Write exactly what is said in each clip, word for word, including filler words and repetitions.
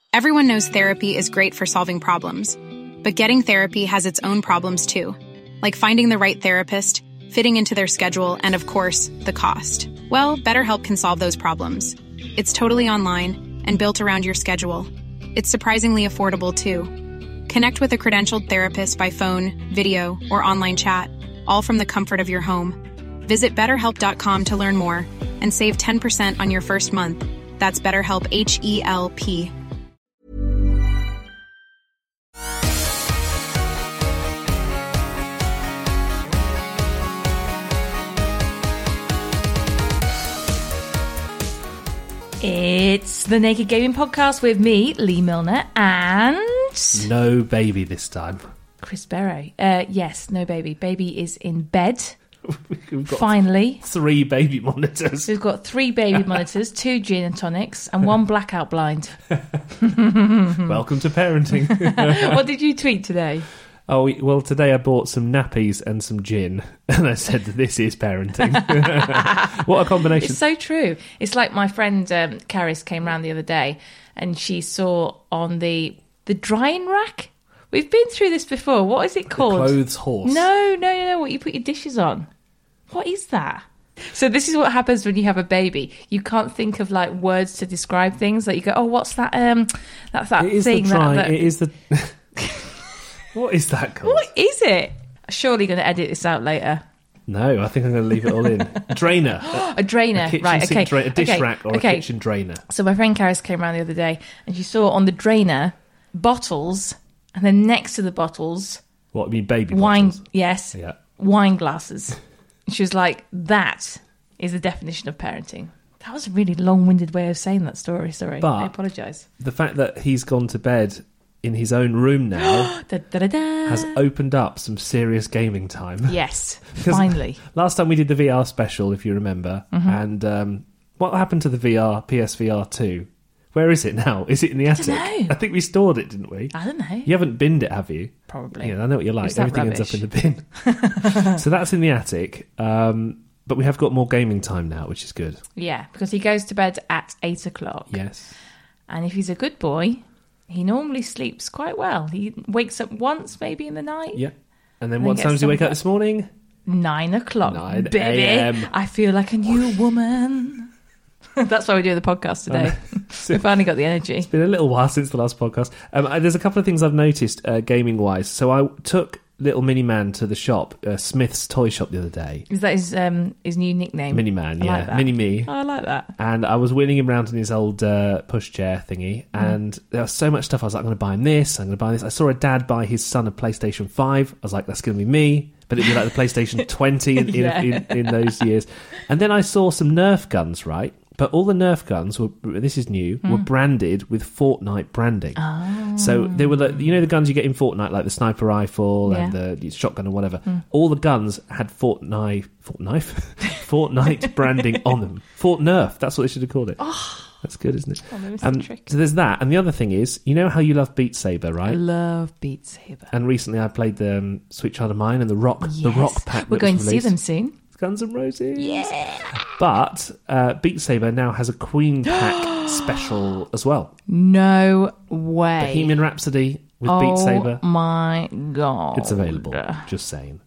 Everyone knows therapy is great for solving problems, but getting therapy has its own problems too, like finding the right therapist, fitting into their schedule, and of course, the cost. Well, BetterHelp can solve those problems. It's totally online and built around your schedule. It's surprisingly affordable too. Connect with a credentialed therapist by phone, video, or online chat, all from the comfort of your home. Visit better help dot com to learn more and save ten percent on your first month. That's BetterHelp, H E L P. It's the Naked Gaming Podcast with me, Lee Milner, and... No baby this time. Chris Barrow. Uh, yes, no baby. Baby is in bed. We've got Finally. Three baby monitors. We've got three baby monitors, two gin and tonics, and one blackout blind. Welcome to parenting. What did you tweet today? Oh, well, today I bought some nappies and some gin, and I said, this is parenting. What a combination. It's so true. It's like my friend um, Caris came round the other day, and she saw on the the drying rack. We've been through this before. What is it called? The clothes horse. No, no, no, no. What you put your dishes on. What is that? So this is what happens when you have a baby. You can't think of like words to describe things. Like you go, oh, what's that? Um, that's that it is thing. The dry, that, that... It is the. What is that called? What is it? Surely going to edit this out later. No, I think I'm going to leave it all in. Drainer. A drainer, a kitchen right? sink Okay, dra- a dish okay. rack or okay. a kitchen drainer. So my friend Caris came around the other day, and she saw on the drainer bottles, and then next to the bottles, what I mean, baby wine. bottles? Yes, yeah, wine glasses. She was like, "That is the definition of parenting." That was a really long-winded way of saying that story. Sorry, but I apologise. The fact that he's gone to bed in his own room now da, da, da, da. has opened up some serious gaming time. Yes, finally. Last time we did the V R special, if you remember, mm-hmm. and um, what happened to the V R, P S V R two? Where is it now? Is it in the attic? I don't know. I think we stored it, didn't we? I don't know. You haven't binned it, have you? Probably. Yeah, I know what you're like. Is that Everything rubbish? ends up in the bin. So that's in the attic. Um, but we have got more gaming time now, which is good. Yeah, because he goes to bed at eight o'clock. Yes. And if he's a good boy, he normally sleeps quite well. He wakes up once, maybe in the night. Yeah. And then And what then time gets did you wake some- up this morning? Nine o'clock, nine baby. a.m. I feel like a new woman. That's why we're doing the podcast today. We finally got the energy. It's been a little while since the last podcast. Um, I- there's a couple of things I've noticed uh, gaming-wise. So I took little Mini-Man to the shop, uh, Smith's toy shop, the other day. Is that his um his new nickname? Mini-Man, I yeah. like that. Mini-Me. Oh, I like that. And I was wheeling him around in his old uh, pushchair thingy, and mm. there was so much stuff. I was like, I'm going to buy him this, I'm going to buy this. I saw a dad buy his son a PlayStation five. I was like, that's going to be me. But it'd be like the PlayStation twenty in, Yeah. in, in, in those years. And then I saw some Nerf guns, right? But all the Nerf guns were, this is new, mm. were branded with Fortnite branding. Oh. So they were, the, you know, the guns you get in Fortnite, like the sniper rifle yeah. and the shotgun or whatever. Mm. All the guns had Fortnite, Fortnite, Fortnite branding on them. Fort Nerf, that's what they should have called it. Oh. That's good, isn't it? Oh, um, so there's that. And the other thing is, you know how you love Beat Saber, right? I love Beat Saber. And recently I played the um, Sweet Child of Mine and the Rock, yes. the Rock pack. We're going to see them soon. Guns N' Roses. Yeah. But uh, Beat Saber now has a Queen pack special as well. No way. Bohemian Rhapsody with oh Beat Saber. Oh my God. It's available. Just saying.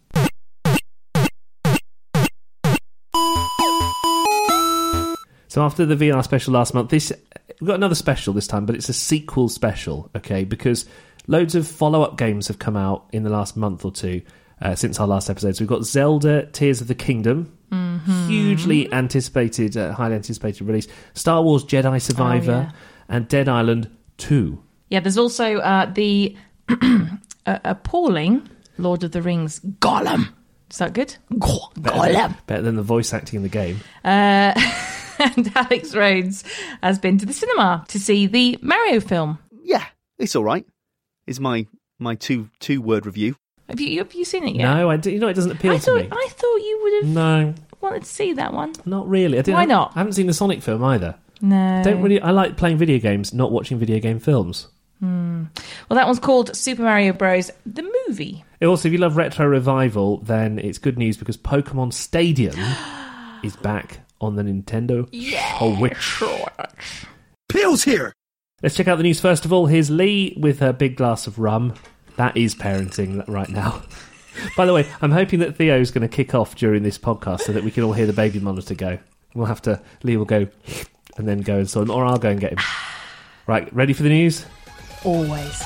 So after the V R special last month, this we've got another special this time, but it's a sequel special, okay? Because loads of follow-up games have come out in the last month or two. Uh, since our last episode. So we've got Zelda Tears of the Kingdom, mm-hmm. hugely anticipated, uh, highly anticipated release. Star Wars Jedi Survivor, oh, yeah. and Dead Island two. Yeah, there's also uh, the uh, appalling Lord of the Rings Gollum. Is that good? Go- Better Gollum. than, better than the voice acting in the game. Uh, and Alex Rhodes has been to the cinema to see the Mario film. Yeah, it's all right. Is my my two two word review. Have you have you seen it yet? No, I do, you know it doesn't appeal I to thought, me. I thought you would have No, wanted to see that one. not really. I didn't, Why not? I haven't seen the Sonic film either. No. Don't really. I like playing video games, not watching video game films. Hmm. Well, that one's called Super Mario Bros. The movie. Also, if you love retro revival, then it's good news because Pokemon Stadium is back on the Nintendo Yeah, Switch. sure. Pills here! Let's check out the news first of all. Here's Lee with her big glass of rum. That is parenting right now. By the way, I'm hoping that Theo's going to kick off during this podcast so that we can all hear the baby monitor go. We'll have to... Lee will go and then go and so on, or I'll go and get him. Right, ready for the news? Always.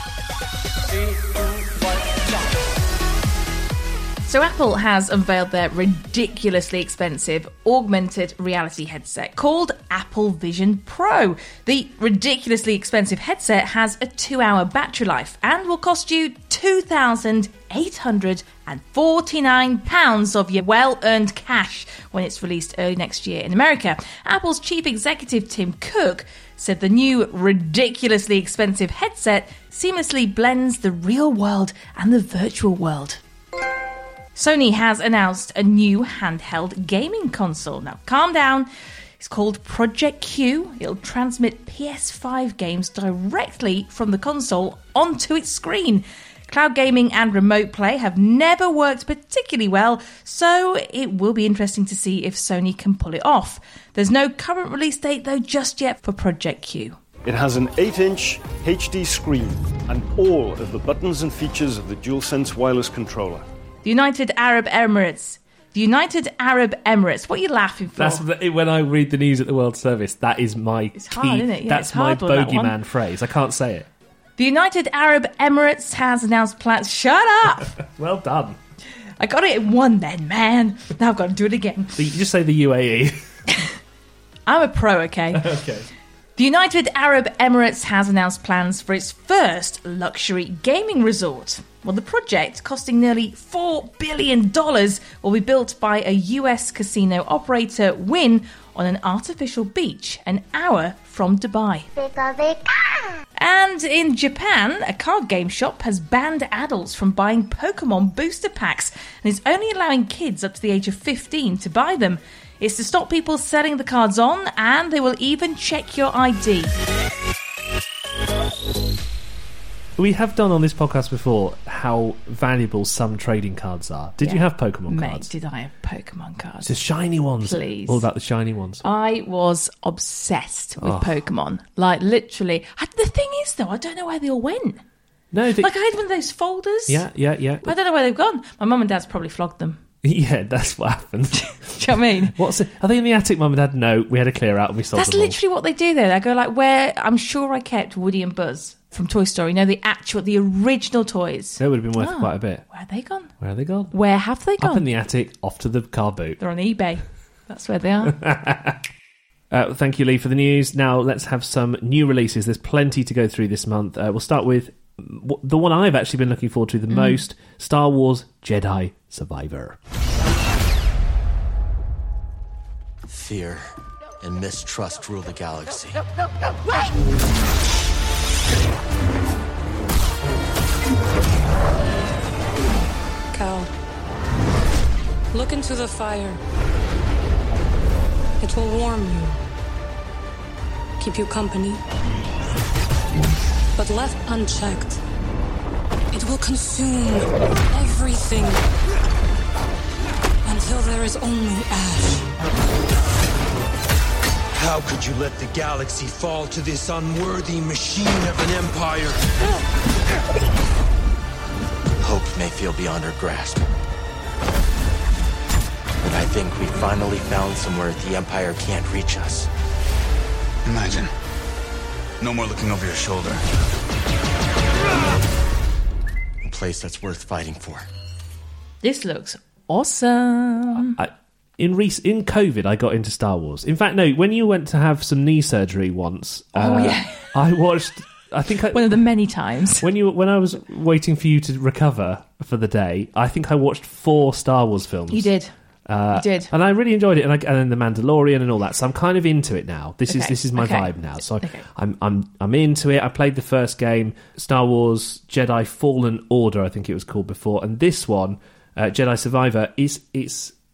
So Apple has unveiled their ridiculously expensive augmented reality headset called Apple Vision Pro. The ridiculously expensive headset has a two-hour battery life and will cost you two thousand eight hundred forty-nine pounds of your well-earned cash when it's released early next year in America. Apple's chief executive Tim Cook said the new ridiculously expensive headset seamlessly blends the real world and the virtual world. Sony has announced a new handheld gaming console. Now, calm down. It's called Project Q. It'll transmit P S five games directly from the console onto its screen. Cloud gaming and remote play have never worked particularly well, so it will be interesting to see if Sony can pull it off. There's no current release date, though, just yet for Project Q. It has an eight inch H D screen and all of the buttons and features of the DualSense wireless controller. The United Arab Emirates. The United Arab Emirates. What are you laughing for? That's the, when I read the news at the World Service. That is my it's key. Hard, isn't it? Yeah, that's it's my hard that bogeyman phrase. I can't say it. The United Arab Emirates has announced plans. Shut up! Well done. I got it in one then, man. Now I've got to do it again. So you just say the U A E. I'm a pro, okay? Okay. The United Arab Emirates has announced plans for its first luxury gaming resort. Well, the project, costing nearly four billion dollars, will be built by a U S casino operator, Wynn, on an artificial beach an hour from Dubai. And in Japan, a card game shop has banned adults from buying Pokemon booster packs and is only allowing kids up to the age of fifteen to buy them. It's to stop people selling the cards on, and they will even check your I D. We have done on this podcast before how valuable some trading cards are. Did Yeah. you have Pokemon Mate, cards? did I have Pokemon cards? The shiny ones. Please. All about the shiny ones. I was obsessed with Oh. Pokemon. Like, literally. I, the thing is, though, I don't know where they all went. No, they, Like, I had one of those folders. yeah, yeah, yeah. I don't know where they've gone. My mum and dad's probably flogged them. Yeah, that's what happened. Do you know what I mean? What's it? Are they in the attic, Mum and Dad? No, we had a clear out and we sold That's them all. literally what they do, though. They go like, where I'm sure I kept Woody and Buzz from Toy Story. You know, the actual, the original toys. That would have been worth Oh. quite a bit. Where are they gone? Where are they gone? Where have they gone? Up in the attic, off to the car boot. They're on eBay. That's where they are. Uh, thank you, Lee, for the news. Now let's have some new releases. There's plenty to go through this month. Uh, we'll start with w- the one I've actually been looking forward to the Mm. most, Star Wars Jedi Survivor. Fear and mistrust rule the galaxy. Cal, look into the fire. It will warm you, keep you company. But left unchecked, it will consume everything until there is only ash. How could you let the galaxy fall to this unworthy machine of an empire? Hope may feel beyond our grasp. But I think we finally found somewhere the Empire can't reach us. Imagine. No more looking over your shoulder. A place that's worth fighting for. This looks awesome. I, in rec- in COVID, I got into Star Wars. In fact, no, when you went to have some knee surgery once, Oh, uh, yeah. I watched. I think I, One of the many times. when you when I was waiting for you to recover for the day, I think I watched four Star Wars films. You did. Uh, You did. and I really enjoyed it, and, I, and then the Mandalorian and all that. So I'm kind of into it now. This is Okay, this is my okay, vibe now. So okay. I'm I'm I'm into it. I played the first game, Star Wars Jedi Fallen Order, I think it was called before, and this one, uh, Jedi Survivor, is it's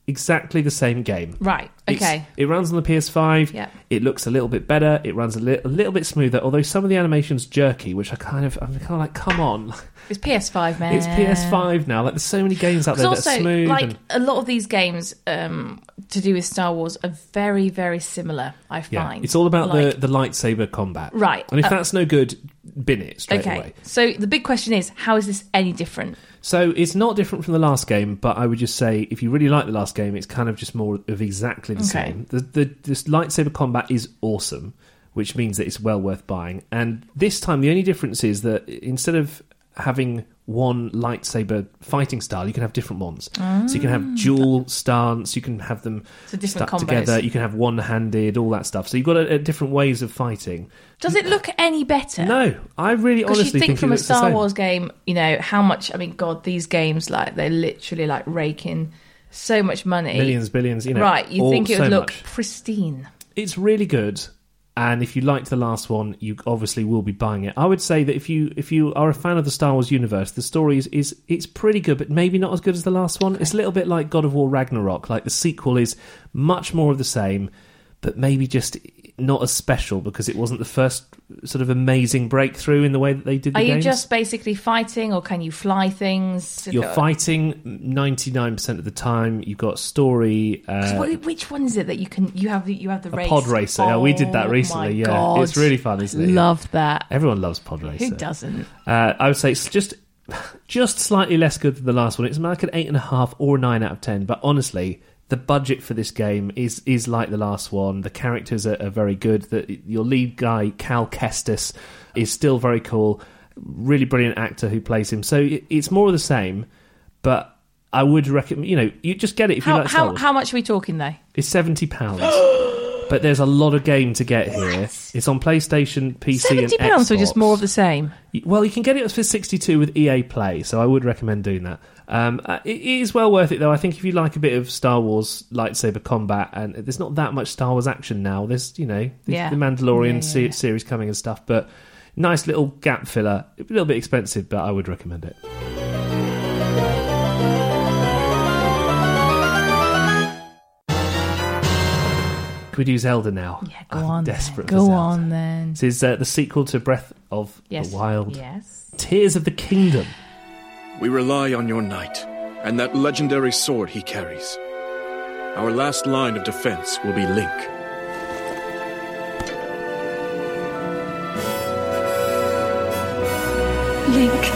exactly the same game. Right, It's- okay. it runs on the P S five. Yeah. It looks a little bit better. It runs a, li- a little bit smoother, although some of the animation's jerky, which I kind of, I'm kind of like, come on. It's P S five, man. It's P S five now. Like, there's so many games out there Because that are also, smooth. like, and, a lot of these games um, to do with Star Wars are very, very similar, I yeah, find. it's all about Like- the, the lightsaber combat. Right. And if Uh, that's no good, bin it straight Okay, away. so the big question is, how is this any different? So it's not different from the last game, but I would just say if you really like the last game, it's kind of just more of exactly the Okay. same. The, the this lightsaber combat is awesome, which means that it's well worth buying. And this time, the only difference is that instead of having one lightsaber fighting style, you can have different ones. So you can have dual stance, you can have them So different stuck combos. together, you can have one-handed, all that stuff. So you've got a, a different ways of fighting. Does it look any better? No, I really Because honestly you think, it from a looks the Star same. Wars game, you know, how much, I mean, God, these games, like, they're literally, like, raking so much money. Millions, billions, you know. Right, you all- think it would so look much. pristine. It's really good, and if you liked the last one, you obviously will be buying it. I would say that if you if you are a fan of the Star Wars universe, the story is, is it's pretty good, but maybe not as good as the last one. It's a little bit like God of War Ragnarok. Like, the sequel is much more of the same, but maybe just not as special because it wasn't the first sort of amazing breakthrough in the way that they did the Are you games. just basically fighting, or can you fly things? You're fighting ninety-nine percent of the time. You've got story. Uh, Wh- Which one is it that you can? You have the you have the a race pod racer. Yeah, we did that Oh recently. my Yeah, God. it's really fun, isn't it? Love that. Everyone loves pod racer. Who doesn't? Uh, I would say it's just just slightly less good than the last one. It's like an eight and a half or a nine out of ten. But honestly, the budget for this game is is like the last one. The characters are, are very good. The, your lead guy, Cal Kestis, is still very cool. Really brilliant actor who plays him. So it, it's more of the same. But I would recommend, you know, you just get it if you How like Star how Wars. how much are we talking though? It's seventy pounds. But there's a lot of game to get here. It's on PlayStation, P C, Seventy and pounds for just Xbox. more of the same. Well, you can get it for sixty-two with E A Play, so I would recommend doing that. Um, uh, it is well worth it, though. I think if you like a bit of Star Wars lightsaber combat, and there's not that much Star Wars action now. There's, you know, the, Yeah. the Mandalorian Yeah, yeah, se- yeah. series coming and stuff, but nice little gap filler. A little bit expensive, but I would recommend it. Can we do Zelda now? Yeah, go I'm on. desperate then. for Go Zelda. on then. This is uh, the sequel to Breath of Yes. the Wild. Yes. Tears of the Kingdom. We rely on your knight and that legendary sword he carries. Our last line of defense will be Link. Link.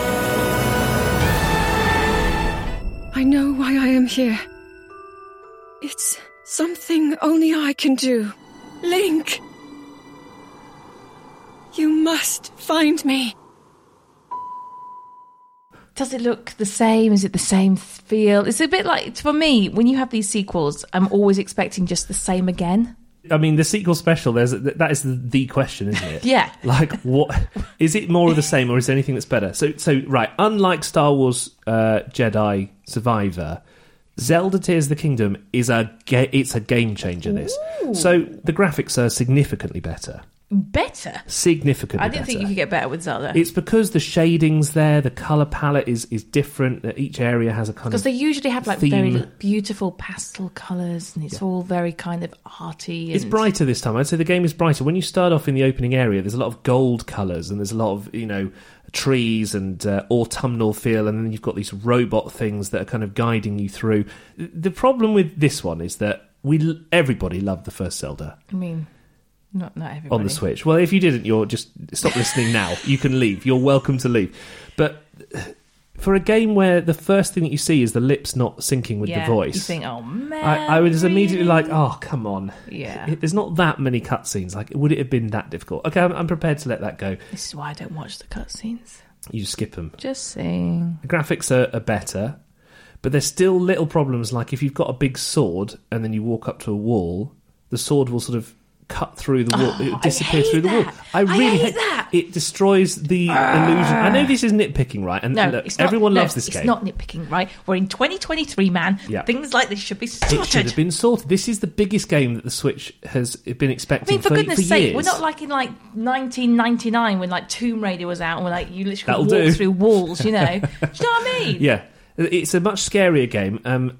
I know why I am here. It's something only I can do. Link! You must find me. Does it look the same? Is it the same feel? It's a bit like, for me, when you have these sequels, I'm always expecting just the same again. I mean, the sequel special, there's that is the, the question, isn't it? Yeah. Like, what is it more of the same, or is there anything that's better? So, so right, unlike Star Wars uh, Jedi Survivor, Zelda Tears of the Kingdom is a ga- it's a game changer. This, Ooh. so the graphics are significantly better. Better? Significantly I didn't better. think you could get better with Zelda. It's because the shading's there, the colour palette is, is different. that Each area has a kind Because of they usually have like theme. very beautiful pastel colours, and it's all very kind of arty. And It's brighter this time. I'd say the game is brighter. When you start off in the opening area, there's a lot of gold colours and there's a lot of, you know, trees and uh, autumnal feel, and then you've got these robot things that are kind of guiding you through. The problem with this one is that we everybody loved the first Zelda. I mean, not not everybody. On the Switch. Well, if you didn't, you're just stop listening now. You can leave. You're welcome to leave. But for a game where the first thing that you see is the lips not syncing with Yeah, the voice, you think, oh man, I, I was immediately like, oh, come on. Yeah. It- there's not that many cutscenes. Like, would it have been that difficult? Okay, I'm, I'm prepared to let that go. This is why I don't watch the cutscenes. You just skip them. Just saying. The graphics are, are better, but there's still little problems. Like if you've got a big sword and then you walk up to a wall, the sword will sort of cut through the wall. Oh, It will disappear I hate through the wall. that. I I really hate that. It destroys the illusion. I know this is nitpicking, right? And No, look, it's not, everyone no, loves this it's game. It's not nitpicking, right? We're in twenty twenty-three, man. Yeah. Things like this should be It sorted. should have been sorted. This is the biggest game that the Switch has been I expecting mean, for, for, goodness for sake, years. we're not like in like nineteen ninety-nine when like Tomb Raider was out and we're like, you literally That'll walk do. through walls, you know? Do you know what I mean? Yeah, it's a much scarier game. Um,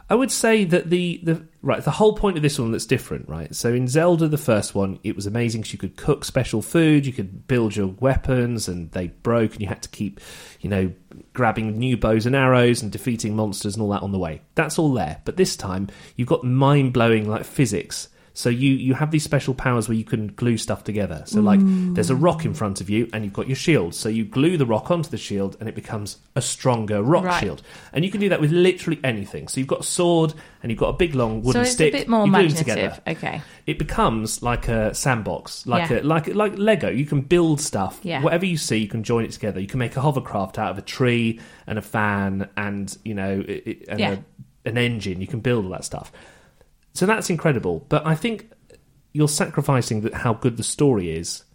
I would say that the, the right the whole point of this one that's different, right? So in Zelda, the first one, it was amazing because you could cook special food, you could build your weapons, and they broke, and you had to keep, you know, grabbing new bows and arrows and defeating monsters and all that on the way. That's all there. But this time, you've got mind-blowing like physics. So you, you have these special powers where you can glue stuff together. So like Mm. there's a rock in front of you and you've got your shield. So you glue the rock onto the shield and it becomes a stronger rock Right. shield. And you can do that with literally anything. So you've got a sword and you've got a big long wooden so it's stick. a bit more you glue them imaginative. together. Okay. It becomes like a sandbox, like Yeah. a like like Lego. You can build stuff. Yeah. Whatever you see, you can join it together. You can make a hovercraft out of a tree and a fan and you know it, it- and Yeah. a, an engine. You can build all that stuff. So that's incredible. But I think you're sacrificing that how good the story is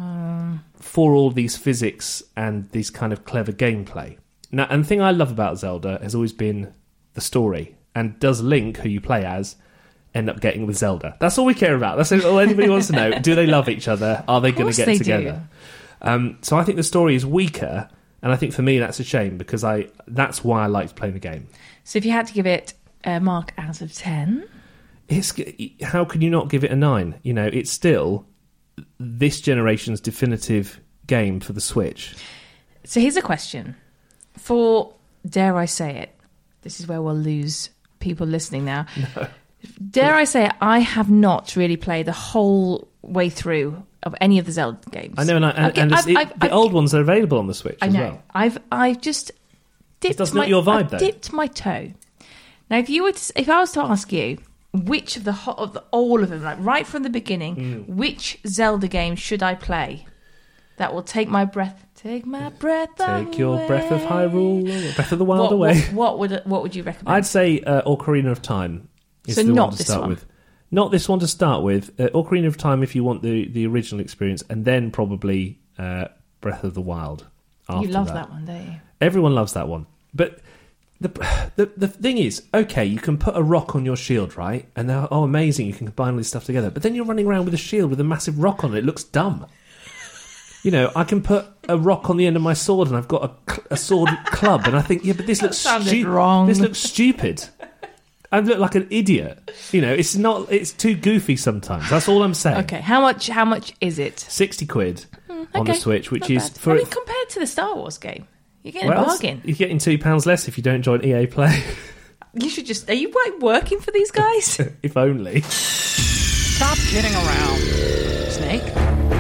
Um, for all these physics and these kind of clever gameplay. Now, and the thing I love about Zelda has always been the story. And does Link, who you play as, end up getting with Zelda? That's all we care about. That's all anybody wants to know. Do they love each other? Are they going to course get they together? Um, so I think the story is weaker, and I think for me that's a shame because I that's why I liked playing the game. so if you had to give it a mark out of ten, It's, how can you not give it a nine? You know, it's still this generation's definitive game for the Switch. so here's a question for, dare I say it, this is where we'll lose people listening now. No. Dare I say it, I have not really played the whole way through of any of the Zelda games. I know, and, I, and, Okay, and it's- I've- it, I've- the I've- old ones are available on the Switch I as know. well. I've I've just dipped That's my not your vibe, I've though. dipped my toe. Now, if you were to, if I was to ask you which of the ho- of the, all of them, like right from the beginning, Mm. which Zelda game should I play? That will take my breath, take my breath away. Take your breath of Hyrule, breath of the Wild what, away. What, what would what would you recommend? I'd say uh, Ocarina of Time is So the not one to this start one. with. Not this one to start with. Uh, Ocarina of Time if you want the, the original experience, and then probably uh, Breath of the Wild. After you love that. that one, don't you? Everyone loves that one. But the, the the thing is, okay, you can put a rock on your shield, right? And they're, oh, amazing, you can combine all this stuff together. But then you're running around with a shield with a massive rock on it. It looks dumb. You know, I can put a rock on the end of my sword and I've got a, cl- a sword club. And I think, yeah, but this looks sounded stu- wrong. This looks stupid. I look like an idiot. You know, it's not. It's too goofy sometimes. That's all I'm saying. Okay, how much? How much is it? Sixty quid on the Okay, Switch, which not is bad. for I mean, compared to the Star Wars game, you're getting well, a bargain. you're getting two pounds less if you don't join E A Play. You should just. Are you like, working for these guys? If only. Stop kidding around, Snake.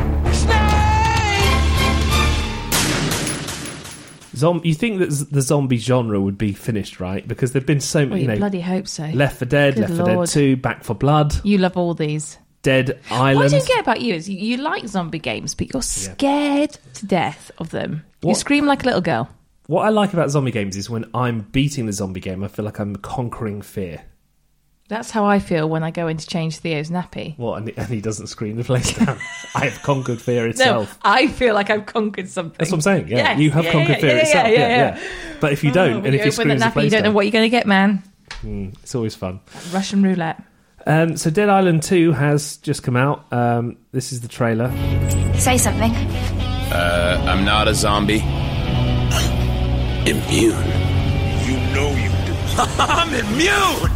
Zom- you think that z- the zombie genre would be finished, right? Because there've been so Well, many. you you know, bloody hope so. Left four Dead, Good Left four Dead Lord. two, Back for Blood, You love all these. Dead What I Island. don't get about you is you, you like zombie games, but you're scared to death of them. You What? scream like a little girl. What I like about zombie games is when I'm beating the zombie game, I feel like I'm conquering fear. That's how I feel when I go in to change Theo's nappy. What? And, and he doesn't scream the place down. I have conquered fear No, itself. I feel like I've conquered something. That's what I'm saying. Yeah, Yes, you have yeah, conquered yeah, fear yeah, itself. yeah, yeah, yeah. But if you Oh, don't, when and if you open scream the the nappy, place you don't know down, what you're going to get, man. mm, it's always fun. Russian roulette. Um, so Dead Island two has just come out. Um, this is the trailer. Say something. Uh, I'm not a zombie. I'm immune. You know you do. I'm immune!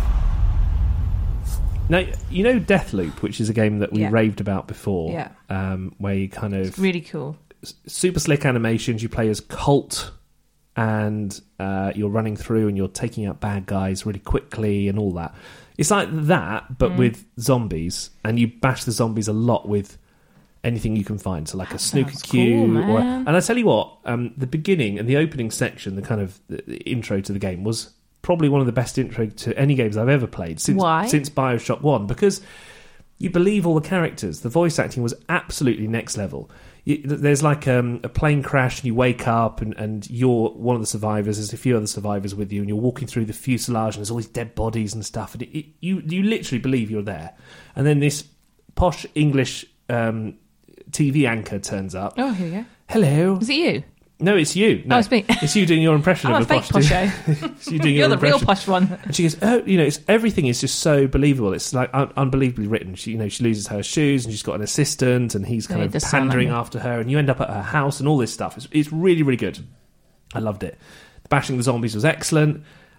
Now, you know Deathloop, which is a game that we Yeah. raved about before, Yeah. um, where you kind of... It's really cool. s- super slick animations. You play as Colt, and uh, you're running through and you're taking out bad guys really quickly and all that. It's like that, but Mm. with zombies, and you bash the zombies a lot with anything you can find. So, like That a snooker sounds cue, cool, or man. and I tell you what, um, the beginning and the opening section, the kind of the, the intro to the game, was probably one of the best intro to any games I've ever played since Why? since BioShock One, because you believe all the characters. The voice acting was absolutely next level. You, there's like um, a plane crash and you wake up and, and you're one of the survivors. There's a few other survivors with you and you're walking through the fuselage and there's all these dead bodies and stuff. And it, it, you you literally believe you're there. And then this posh English um, T V anchor turns up. Oh, here we go. Hello. Is it you? No, it's you. No, Oh, it's me. It's you doing your impression I'm of a a fake posh posho. It's you doing You're your the real impression. posh one. And she goes, oh, you know, it's, everything is just so believable. It's like un- unbelievably written. She, you know, she loses her shoes and she's got an assistant and he's kind Yeah, it of does sound pandering like me. after her and you end up at her house and all this stuff. It's, it's really, really good. I loved it. Bashing the zombies was excellent.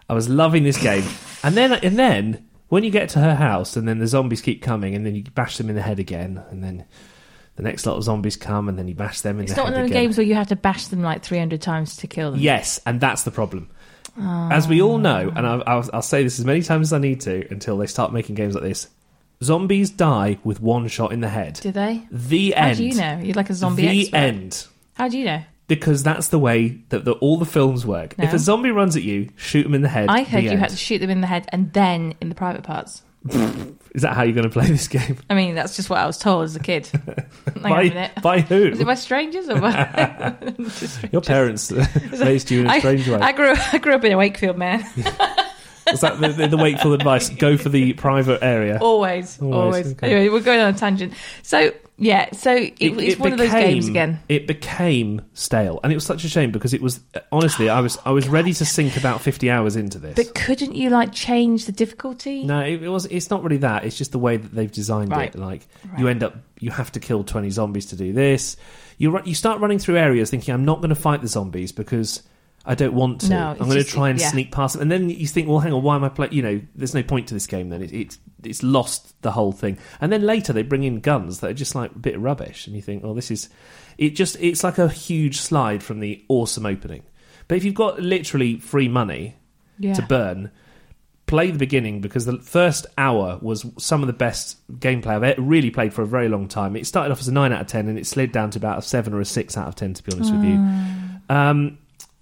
I was loving this game. And then, and then when you get to her house and then the zombies keep coming and then you bash them in the head again and then the next lot of zombies come and then you bash them in it's the head again. It's not one of the games where you have to bash them like three hundred times to kill them. Yes, and that's the problem. Oh. As we all know, and I'll, I'll, I'll say this as many times as I need to until they start making games like this, zombies die with one shot in the head. Do they? The How end. How do you know? You're like a zombie the expert. The end. How do you know? Because that's the way that the, all the films work. No. If a zombie runs at you, shoot them in the head. I heard the you end. had to shoot them in the head and then in the private parts. Is that how you're going to play this game? I mean, that's just what I was told as a kid. Hang by, on a minute. By who? Was it by strangers or by strangers? Your parents raised you in a I, strange way. I grew, I grew up in a Wakefield, man. Was that the, the, the Wakefield advice? Go for the private area. Always, always. always. Okay. Anyway, we're going on a tangent. So, yeah, so it, it, it's it one became, of those games again. It became stale, and it was such a shame because it was honestly, I was I was ready to sink about fifty hours into this. But couldn't you like change the difficulty? No, it, it was. It's not really that. It's just the way that they've designed right. it. Like right. you end up, you have to kill twenty zombies to do this. You you start running through areas thinking, I'm not going to fight the zombies because I don't want to. No, I'm going to just, try and yeah. sneak past them. And then you think, well, hang on, why am I playing? You know, there's no point to this game then. It, it's it's lost the whole thing. And then later they bring in guns that are just like a bit rubbish. And you think, oh, this is... It just It's like a huge slide from the awesome opening. But if you've got literally free money yeah. to burn, play the beginning because the first hour was some of the best gameplay I've ever really played for a very long time. It started off as a nine out of ten and it slid down to about a seven or a six out of ten, to be honest mm. with you. Um...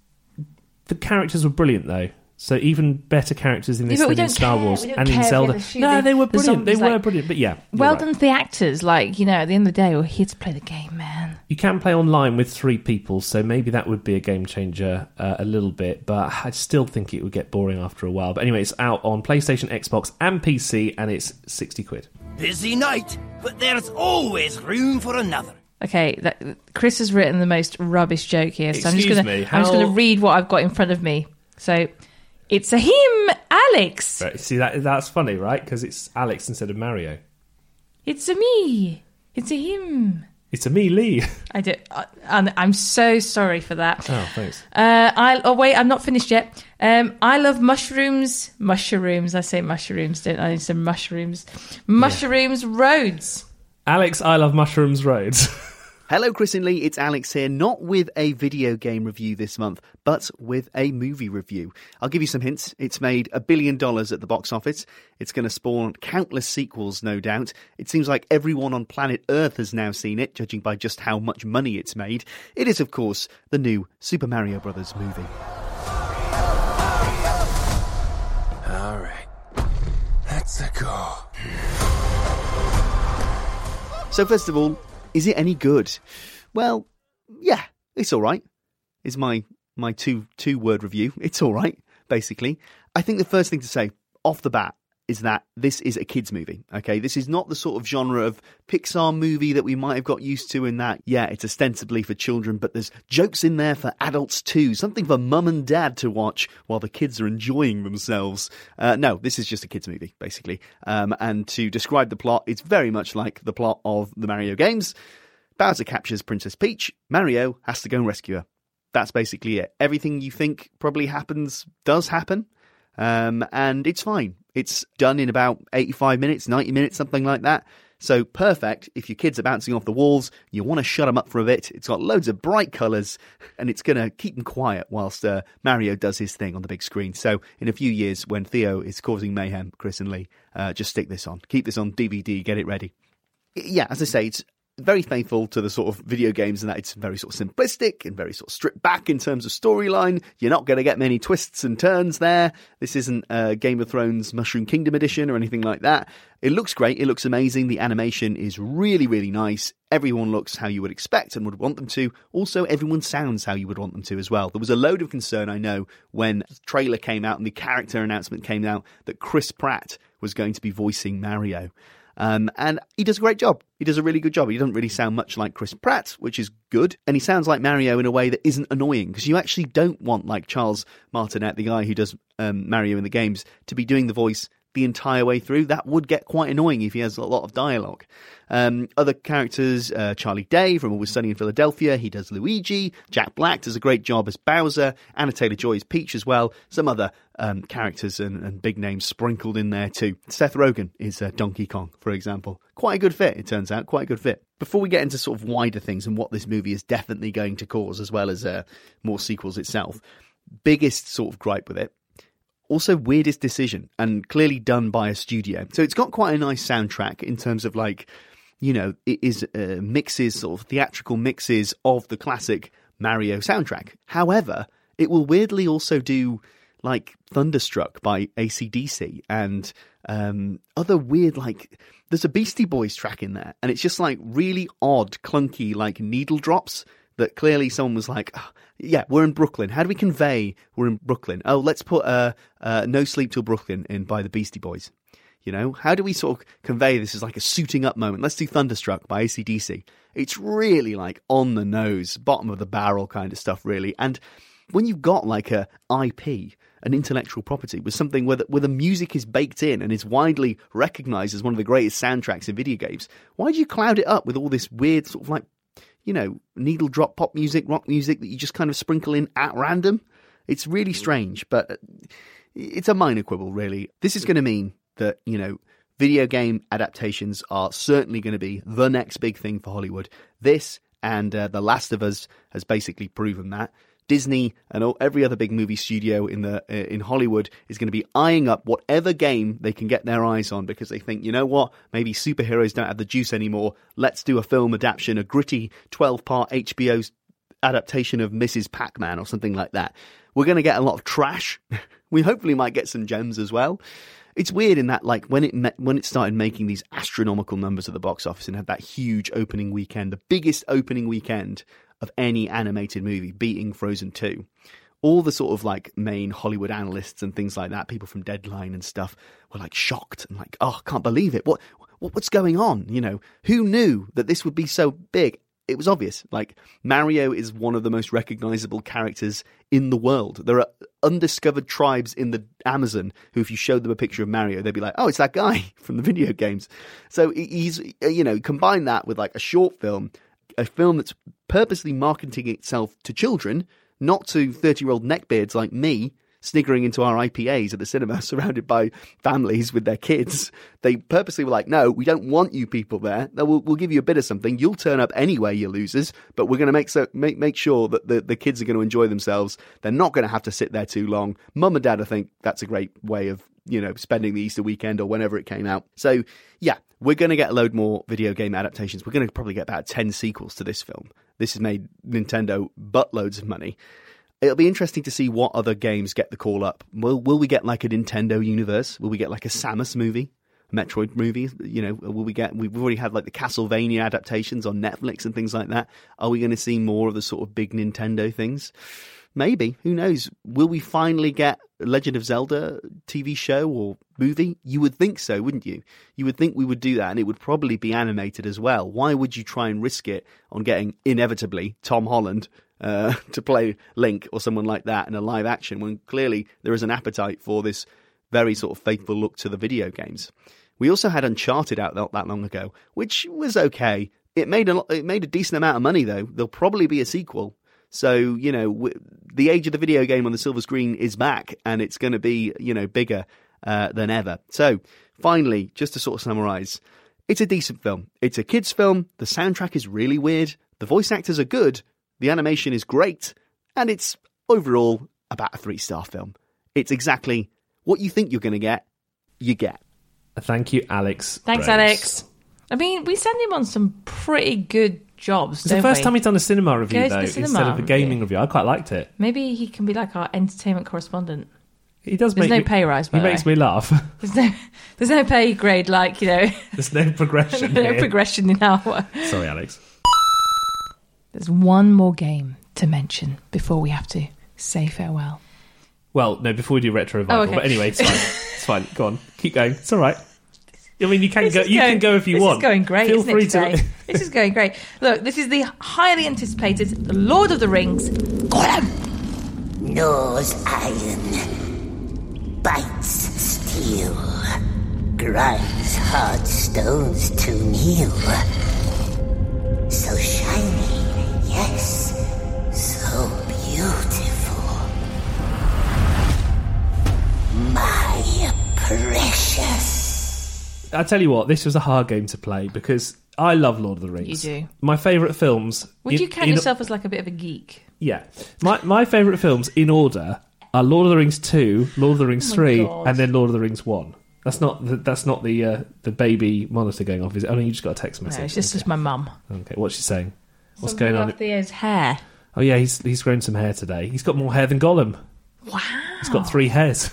The characters were brilliant, though. So even better characters in this yeah, than in Star care. Wars and in Zelda. No, they were brilliant. They were like, brilliant. But yeah, well right. done to the actors. Like, you know, at the end of the day, we're here to play the game, man. You can play online with three people, so maybe that would be a game changer uh, a little bit. But I still think it would get boring after a while. But anyway, it's out on PlayStation, Xbox, and P C, and it's sixty quid. Busy night, but there's always room for another. Okay, that, Chris has written the most rubbish joke here, so Excuse I'm just going to how... I'm just going to read what I've got in front of me. So, it's a him, Alex. Right, see, that that's funny, right? Because it's Alex instead of Mario. It's a me. It's a him. It's a me, Lee. I do, uh, and I'm so sorry for that. Oh, thanks. Uh, I oh wait, I'm not finished yet. Um, I love mushrooms. Mushrooms. I say mushrooms, don't I? I say mushrooms. Mushrooms yeah. roads. Alex, I love mushrooms roads. Hello, Chris and Lee. It's Alex here, not with a video game review this month, but with a movie review. I'll give you some hints. It's made a billion dollars at the box office. It's going to spawn countless sequels, no doubt. It seems like everyone on planet Earth has now seen it, judging by just how much money it's made. It is, of course, the new Super Mario Brothers movie. All right. Let's go. So first of all, is it any good? Well, yeah, it's all right. Is my my two two word review. It's all right, basically. I think the first thing to say off the bat is that this is a kids movie. Okay, this is not the sort of genre of Pixar movie that we might have got used to in that, yeah, it's ostensibly for children, but there's jokes in there for adults too, something for mum and dad to watch while the kids are enjoying themselves. Uh, no, this is just a kids movie, basically. Um, and to describe the plot, it's very much like the plot of the Mario games. Bowser captures Princess Peach. Mario has to go and rescue her. That's basically it. Everything you think probably happens does happen. Um, and it's fine. It's done in about eighty-five minutes, ninety minutes, something like that. So perfect if your kids are bouncing off the walls, you want to shut them up for a bit. It's got loads of bright colours and it's going to keep them quiet whilst uh, Mario does his thing on the big screen. So in a few years when Theo is causing mayhem, Chris and Lee, uh, just stick this on. Keep this on D V D, get it ready. Yeah, as I say, it's very faithful to the sort of video games in that it's very sort of simplistic and very sort of stripped back in terms of storyline. You're not going to get many twists and turns there. This isn't uh, Game of Thrones Mushroom Kingdom edition or anything like that. It looks great. It looks amazing. The animation is really, really nice. Everyone looks how you would expect and would want them to. Also, everyone sounds how you would want them to as well. There was a load of concern, I know, when the trailer came out and the character announcement came out that Chris Pratt was going to be voicing Mario. Um, and he does a great job. He does a really good job. He doesn't really sound much like Chris Pratt, which is good. And he sounds like Mario in a way that isn't annoying, because you actually don't want, like Charles Martinet, the guy who does um, Mario in the games, to be doing the voice the entire way through, that would get quite annoying if he has a lot of dialogue. Um, other characters, uh, Charlie Day from Always Sunny in Philadelphia, he does Luigi. Jack Black does a great job as Bowser. Anna Taylor-Joy is Peach as well. Some other um, characters and, and big names sprinkled in there too. Seth Rogen is uh, Donkey Kong, for example. Quite a good fit, it turns out. Quite a good fit. Before we get into sort of wider things and what this movie is definitely going to cause, as well as uh, more sequels itself, biggest sort of gripe with it, also weirdest decision, and clearly done by a studio. So it's got quite a nice soundtrack in terms of, like, you know, it is uh, mixes, sort of theatrical mixes of the classic Mario soundtrack. However, it will weirdly also do, like, Thunderstruck by A C D C and um, other weird, like, there's a Beastie Boys track in there, and it's just, like, really odd, clunky, like, needle drops that clearly someone was like, oh, yeah, we're in Brooklyn. How do we convey we're in Brooklyn? Oh, let's put uh, uh, No Sleep Till Brooklyn in by the Beastie Boys. You know, how do we sort of convey this as like a suiting up moment? Let's do Thunderstruck by A C D C. It's really like on the nose, bottom of the barrel kind of stuff, really. And when you've got like a I P, an intellectual property, with something where the, where the music is baked in and is widely recognised as one of the greatest soundtracks in video games, why do you cloud it up with all this weird sort of like, you know, needle drop pop music, rock music that you just kind of sprinkle in at random? It's really strange, but it's a minor quibble, really. This is going to mean that, you know, video game adaptations are certainly going to be the next big thing for Hollywood. This and uh, The Last of Us has basically proven that. Disney and all, every other big movie studio in the uh, in Hollywood is going to be eyeing up whatever game they can get their eyes on, because they think, you know what, maybe superheroes don't have the juice anymore. Let's do a film adaptation, a gritty twelve-part H B O adaptation of Missus Pac-Man or something like that. We're going to get a lot of trash. We hopefully might get some gems as well. It's weird in that, like, when it met, when it started making these astronomical numbers at the box office and had that huge opening weekend, the biggest opening weekend of any animated movie, beating Frozen two. All the sort of like main Hollywood analysts and things like that, people from Deadline and stuff, were like shocked and like, oh, I can't believe it. What, what what's going on? You know, who knew that this would be so big? It was obvious. Like, Mario is one of the most recognizable characters in the world. There are undiscovered tribes in the Amazon who, if you showed them a picture of Mario, they'd be like, oh, it's that guy from the video games. So he's, you know, combine that with like a short film, a film that's purposely marketing itself to children, not to thirty-year-old neckbeards like me, sniggering into our I P As at the cinema, surrounded by families with their kids. They purposely were like, no, we don't want you people there. We'll, we'll give you a bit of something. You'll turn up anyway, you losers, but we're going to make so make make sure that the, the kids are going to enjoy themselves. They're not going to have to sit there too long. Mum and Dad, I think that's a great way of, you know, spending the Easter weekend or whenever it came out. So, yeah, we're going to get a load more video game adaptations. We're going to probably get about ten sequels to this film. This has made Nintendo buttloads of money. It'll be interesting to see what other games get the call up. Will will we get like a Nintendo universe? Will we get like a Samus movie? A Metroid movie? You know, will we get, we've already had like the Castlevania adaptations on Netflix and things like that. Are we going to see more of the sort of big Nintendo things? Maybe. Who knows? Will we finally get Legend of Zelda T V show or movie? You would think so, wouldn't you? You would think we would do that, and it would probably be animated as well. Why would you try and risk it on getting, inevitably, Tom Holland uh, to play Link or someone like that in a live action, when clearly there is an appetite for this very sort of faithful look to the video games? We also had Uncharted out not that long ago, which was okay. It made a, it made a decent amount of money, though. There'll probably be a sequel. So, you know, w- the age of the video game on the silver screen is back, and it's going to be, you know, bigger uh, than ever. So, finally, just to sort of summarise, it's a decent film. It's a kids' film. The soundtrack is really weird. The voice actors are good. The animation is great. And it's, overall, about a three-star film. It's exactly what you think you're going to get, you get. Thank you, Alex. Thanks, Rose. Alex. I mean, we send him on some pretty good jobs, It's don't the first we? time he's done a cinema review, Goes to though, the cinema. instead of a gaming Yeah. review. I quite liked it. Maybe he can be like our entertainment correspondent. He does There's make no me, pay rise, by He the makes way. me laugh. There's no, there's no pay grade, like, you know. There's no progression no here. progression in our... Sorry, Alex. There's one more game to mention before we have to say farewell. Well, no, before we do Retro Revival. Oh, okay. But anyway, it's fine. It's fine. Go on. Keep going. It's all right. I mean, you can This go. is You going- can go if you this want. This is going great, Feel isn't free it, today? to. This is going great. Look, this is the highly anticipated The Lord of the Rings. Knows iron, bites steel. grinds hard stones to meal. So shiny, yes, so beautiful. My precious. I tell you what, this was a hard game to play because I love Lord of the Rings. You do. My favourite films... Would in, you count in, yourself as like a bit of a geek? Yeah. My my favourite films in order are Lord of the Rings two, Lord of the Rings Oh my three, God. and then Lord of the Rings one. That's not the, that's not the uh, the baby monitor going off, is it? Oh, no, you just got a text message. No, it's just, okay. just my mum. Okay, what's she saying? What's Something going on? about Theo's hair. Oh, yeah, he's he's grown some hair today. He's got more hair than Gollum. Wow. He's got three hairs.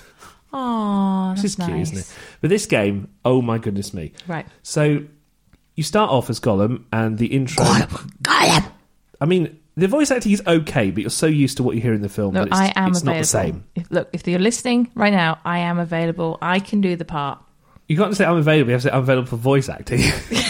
Oh, that's Which is nice. cute, isn't it? But this game, oh my goodness me. Right. So you start off as Gollum, and the intro... Gollum! Gollum! I mean, the voice acting is okay, but you're so used to what you hear in the film Look, that it's, I am it's available. not the same. If, look, if you're listening right now, I am available. I can do the part. You can't say I'm available, you have to say I'm available for voice acting.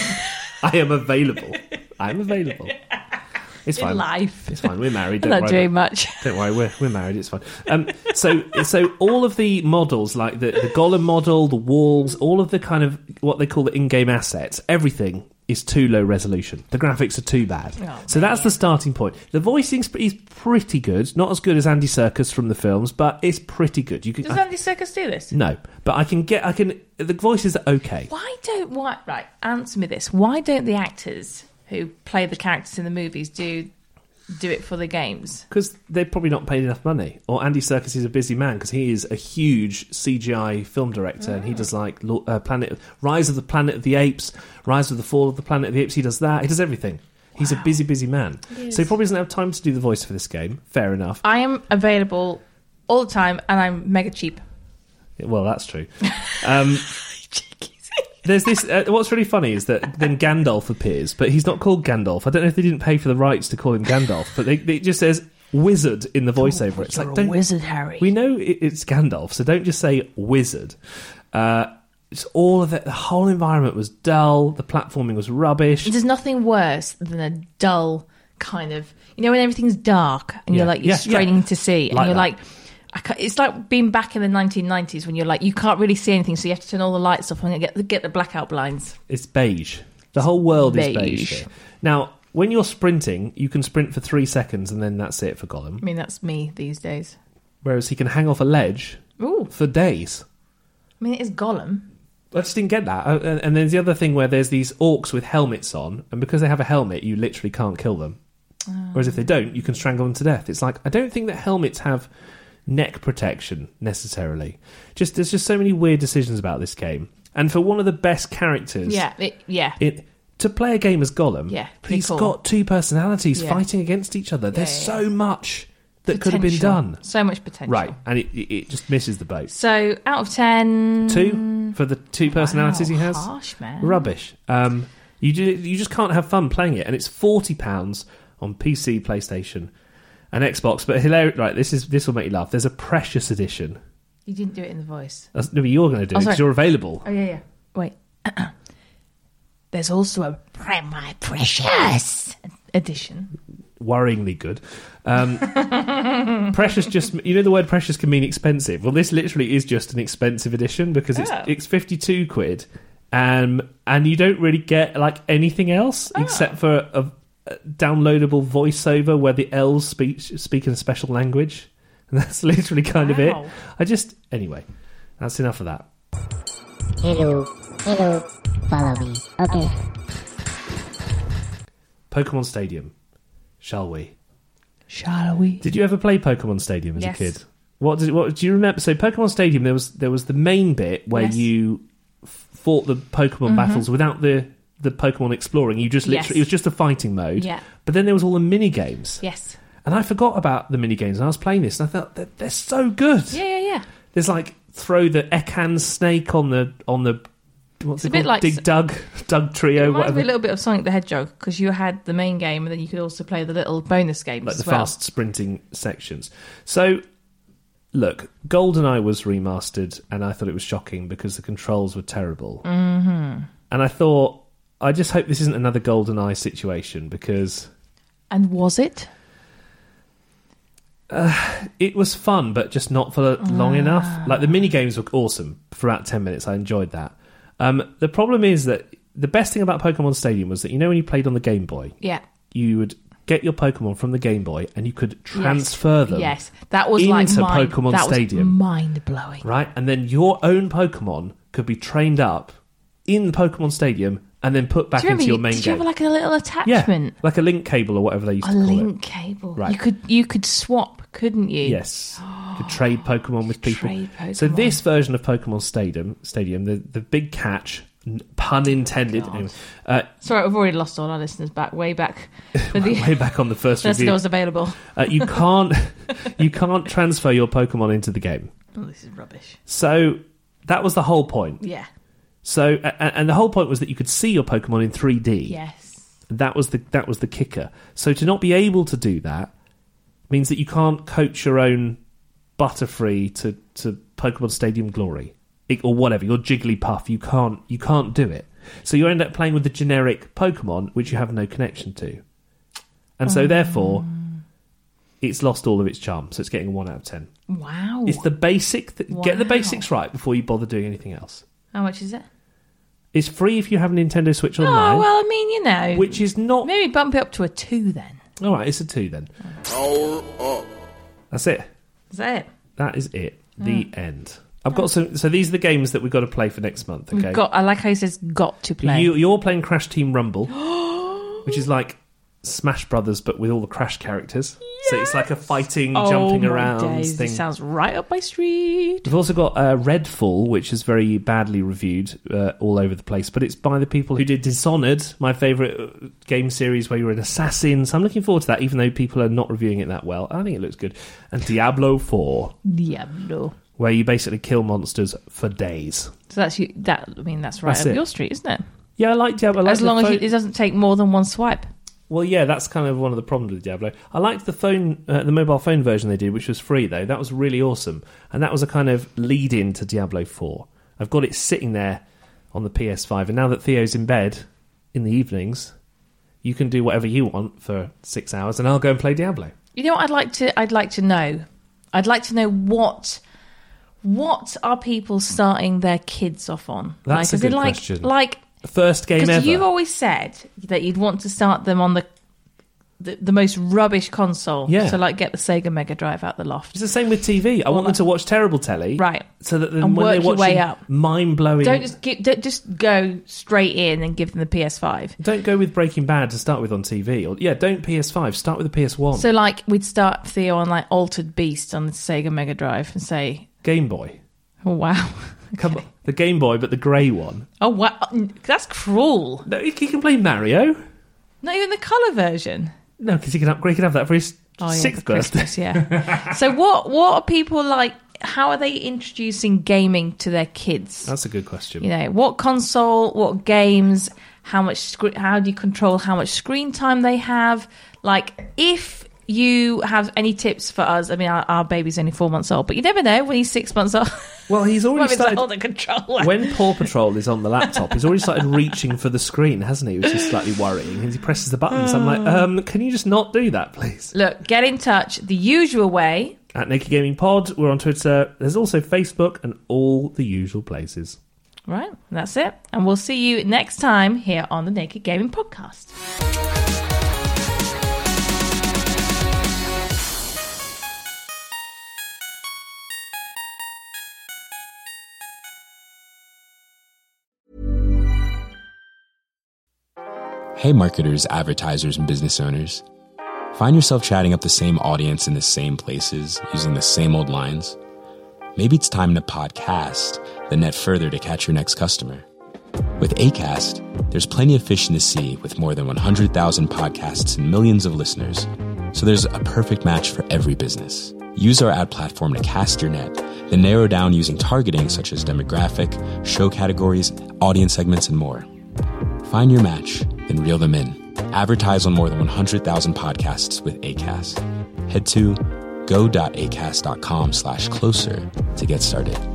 I am available. I'm available. It's In fine. life. It's fine. We're married. I'm Don't not worry doing about- much. Don't worry. We're we're married. It's fine. Um. So so all of the models, like the the Gollum model, the walls, all of the kind of what they call the in-game assets, everything is too low resolution. The graphics are too bad. Oh, so that's the starting point. The voicing is pretty good. Not as good as Andy Serkis from the films, but it's pretty good. You can. Does I- Andy Serkis do this? no, but I can get. I can. The voices are okay. Why don't why right? Answer me this: why don't the actors who play the characters in the movies do do it for the games? Because they're probably not paid enough money. Or Andy Serkis is a busy man because he is a huge C G I film director, and he does like Lo- uh, Planet Rise of the Planet of the Apes, Rise of the Fall of the Planet of the Apes. He does that. He does everything. He's a busy, busy man. He So he is. probably doesn't have time to do the voice for this game. Fair enough. I am available all the time, and I'm mega cheap. Well, that's true. Um, there's this. Uh, what's really funny is that then Gandalf appears, but he's not called Gandalf. I don't know if they didn't pay for the rights to call him Gandalf, but they, it just says wizard in the voiceover. It's You're like a don't, wizard, Harry. We know it, it's Gandalf, so don't just say wizard. Uh, it's all of it. The whole environment was dull. The platforming was rubbish. There's nothing worse than a dull kind of, you know, when everything's dark and Yeah. you're like you're Yeah, straining yeah. to see, and Like you're that. like, I can't, it's like being back in the nineteen nineties when you're like you can't really see anything, so you have to turn all the lights off and get get the blackout blinds. It's beige. The whole world is Beige. beige. Here. Now, when you're sprinting, you can sprint for three seconds and then that's it for Gollum. I mean, that's me these days. Whereas he can hang off a ledge Ooh. for days. I mean, it is Gollum. I just didn't get that. Uh, And and there's the other thing where there's these orcs with helmets on, and because they have a helmet, you literally can't kill them. Oh. Whereas if they don't, you can strangle them to death. It's like, I don't think that helmets have neck protection necessarily. Just there's just so many weird decisions about this game. And for one of the best characters, Yeah, it, yeah. it to play a game as Gollum, Yeah, pretty he's cool. got two personalities Yeah. fighting against each other. There's yeah, so much that could have been Potential. done. So much potential. Right, and it, it, it just misses the boat. So out of ten, Two for the two personalities Wow, he has. harsh, man. Rubbish. Um, you ju- you just can't have fun playing it, and it's forty pounds on P C, PlayStation, and Xbox. But hilarious, right? This is this will make you laugh. There's a Precious edition. You didn't do it in the voice. That's, no, but you're going to do Oh, it because sorry. you're available. Oh yeah, yeah. Wait. There's also a pre- my precious edition. Worryingly good. Um, precious just you know the word precious can mean expensive. Well, this literally is just an expensive edition because it's Oh. it's fifty-two quid, um, and you don't really get like anything else Oh. except for a, a downloadable voiceover where the elves speak speak in a special language, and that's literally kind of it. Wow. I just anyway, that's enough of that. Hello, hello, follow me. Okay. Pokemon Stadium, shall we? Shall we? Did you ever play Pokemon Stadium as Yes. a kid? What did it, what do you remember? So Pokemon Stadium, there was there was the main bit where Yes. you f- fought the Pokemon Mhm. battles without the the Pokemon exploring. You just literally Yes. it was just a fighting mode. Yeah. But then there was all the mini games. Yes. And I forgot about the mini games, and I was playing this, and I thought they're, they're so good. Yeah, yeah, yeah. There's like throw the Ekans snake on the on the what's It's a it bit called? like Dig s- Dug Dug Trio, It reminds whatever. me a little bit of Sonic the Hedgehog because you had the main game and then you could also play the little bonus games Like as the well. fast sprinting sections. So, look, GoldenEye was remastered, and I thought it was shocking because the controls were terrible. Mm-hmm. And I thought, I just hope this isn't another GoldenEye situation because And was it? uh, it was fun, but just not for long Ah. enough. Like the mini games were awesome for about ten minutes. I enjoyed that. Um, the problem is that the best thing about Pokemon Stadium was that, you know, when you played on the Game Boy, Yeah. you would get your Pokemon from the Game Boy and you could transfer yes. them. Yes, that was into like mind, Pokemon that Stadium, was mind blowing. right? And then your own Pokemon could be trained up in Pokemon Stadium and then put back Do you into remember, your you- main did game. you have like a little attachment? Yeah, like a link cable or whatever they used A to call link it. cable. Right. You could you could swap, couldn't you? Yes. You could trade Pokemon with people. Trade So Pokemon. this version of Pokemon Stadium, Stadium, the, the big catch, n- pun intended, God. anyway, uh, Sorry, we've already lost all our listeners back way back. For the, way back on the first first review. it was available. Uh, you can't you can't transfer your Pokemon into the game. Oh, this is rubbish. So that was the whole point. Yeah. So a- and the whole point was that you could see your Pokemon in three D. Yes. That was the that was the kicker. So to not be able to do that means that you can't coach your own Butterfree to, to Pokemon Stadium Glory it, or whatever, your Jigglypuff. You can't you can't do it. So you end up playing with the generic Pokemon which you have no connection to, and so Um. therefore it's lost all of its charm. So it's getting a one out of ten. Wow. It's the basic. Th- Get the Wow. basics right before you bother doing anything else. How much is it? It's free if you have a Nintendo Switch Oh, Online. well, I mean, you know. Which is not... Maybe bump it up to a two then. All right, it's a two then. Power up. That's it. Is that it? That is it. The Oh. end. I've got some... So these are the games that we've got to play for next month, okay? We've got, I like how he says got to play. You, you're playing Crash Team Rumble, which is like Smash Brothers, but with all the Crash characters. So it's like a fighting, oh, jumping my around days. thing. This sounds right up my street. We've also got uh, Redfall, which is very badly reviewed uh, all over the place, but it's by the people who did Dishonored, my favourite uh, game series where you're an assassin. So I'm looking forward to that, even though people are not reviewing it that well. I think it looks good. And Diablo four, Diablo. where you basically kill monsters for days. So that's you. That I mean, that's right That's up it. your street, isn't it? Yeah, I like Diablo. I like as the long as phone- you, it doesn't take more than one swipe. Well, yeah, that's kind of one of the problems with Diablo. I liked the phone, uh, the mobile phone version they did, which was free though. That was really awesome, and that was a kind of lead-in to Diablo four. I've got it sitting there on the P S five, and now that Theo's in bed in the evenings, you can do whatever you want for six hours, and I'll go and play Diablo. You know what I'd like to? I'd like to know. I'd like to know what. What are people starting their kids off on? That's like, a as in, good like, question. Like First game because ever. you've always said that you'd want to start them on the the, the most rubbish console. Yeah. So like get the Sega Mega Drive out the loft. It's the same with T V. I want them to watch terrible telly, Right. So that then And when work they're your way watching up. mind-blowing, Don't just give, don't just go straight in and give them the P S five. don't go with Breaking Bad to start with on T V, or yeah, don't P S five. Start with the P S one. So like we'd start Theo on like Altered Beast on the Sega Mega Drive and say, Game Boy. oh wow, Come on, the Game Boy, but the grey one. oh wow, that's cruel. No, he can play Mario. Not even the colour version. No, because he can upgrade. He can have that for his Oh, yeah, sixth for birthday. Christmas, yeah. So what what are people like? How are they introducing gaming to their kids? That's a good question. You know, what console, what games, how much scre- how do you control how much screen time they have? Like, if you have any tips for us, I mean, our, our baby's only four months old, but you never know when he's six months old. Well, he's already Might be started. hold the controller. When Paw Patrol is on the laptop, he's already started reaching for the screen, hasn't he? Which is slightly worrying. And he presses the buttons. I'm like, um, can you just not do that, please? Look, get in touch the usual way. At Naked Gaming Pod, we're on Twitter. There's also Facebook and all the usual places. Right, that's it. And we'll see you next time here on the Naked Gaming Podcast. Hey marketers, advertisers, and business owners. Find yourself chatting up the same audience in the same places, using the same old lines? Maybe it's time to podcast, then net further to catch your next customer. With Acast, there's plenty of fish in the sea with more than one hundred thousand podcasts and millions of listeners. So there's a perfect match for every business. Use our ad platform to cast your net, then narrow down using targeting such as demographic, show categories, audience segments, and more. Find your match, then reel them in. Advertise on more than one hundred thousand podcasts with Acast. Head to go.acast.com slash closer to get started.